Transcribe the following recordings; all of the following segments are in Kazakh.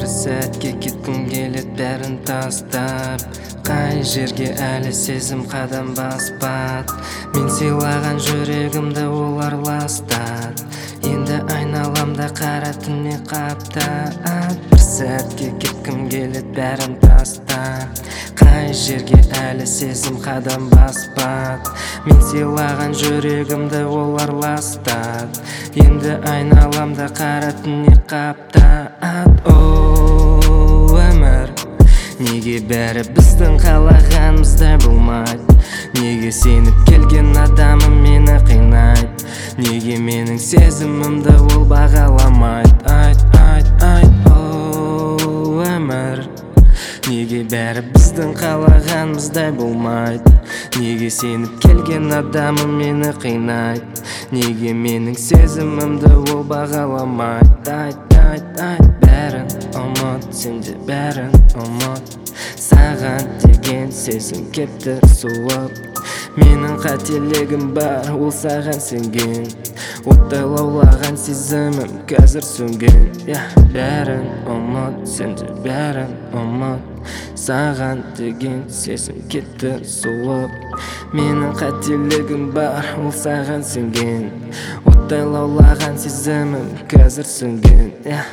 бір сәтке кеткім келет бәрін тастап. Қай жерге әлі сезім қадам баспад. Мен сыйлаған жүрегімді олар ластад. Енді айналамда қара түнек қаптат. Бір сәтке кеткім келет бәрін тастап. Қай жерге әлі сезім қадам баспад. Мен сыйлаған жүрегімді олар ластад. Енді айналамда қара түнек қаптат. О, өмір, неге бәрі біздің қалағанымыздай болмайды? Неге сеніп келген адамым мені қинайды? Неге менің сезімімді ол бағаламайды? Айт, айт, айт, о, өмір, неге бәрі біздің қалағанымыздай болмайды? Неге сеніп келген адамым мені қинайды? Неге менің сезімімді ол бағаламайды? Айт, айт, айт, бәрін ұмыт, сенде бәрін ұмыт. Саған деген сезім кетті суып. Менің қателігім бар, ол саған сенген. Оттай лаулаған сезімім қазір сөнген. Бәрін ұмыт, сенде бәрін ұмыт. Саған деген сезім кетті суып. Менің қателігім бар, ол саған сенген. Оттай лаулаған сезімім қазір сөнген.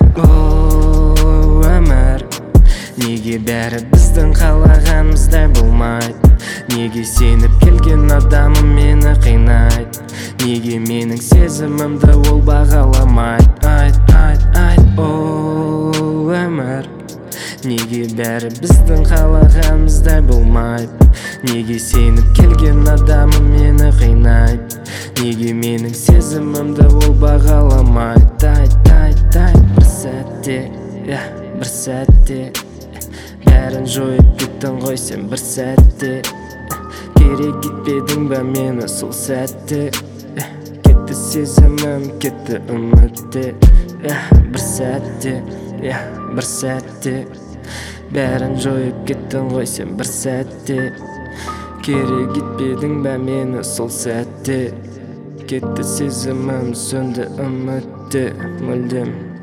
О, өмір, неге бәрі біздің қалағанымыздай болмайды? Неге сеніп келген адамым мені қинайды? Неге менің сезімімді ол бағаламайды? Айт, айт, айт, о, өмір, неге бәрі біздің қалағанымыздай болмайды? Неге сеніп келген адамым мені қинайды? Неге менің сезімімді ол бағаламайды? Айт, айт, айт, бір сәтте, бір сәтте бәрін жойып кеттің ғой сен бір сәтте. Керек кетпедің бе мені сол сәтте? Кетті сезімім, кетті үмітте. Бір сәтте, бір сәтте бәрін жойып кеттің ғой сен бір сәтте. Керек кетпедің бе мені сол сәтте? Кетті сезімім, сөнді үмітте мүлдем.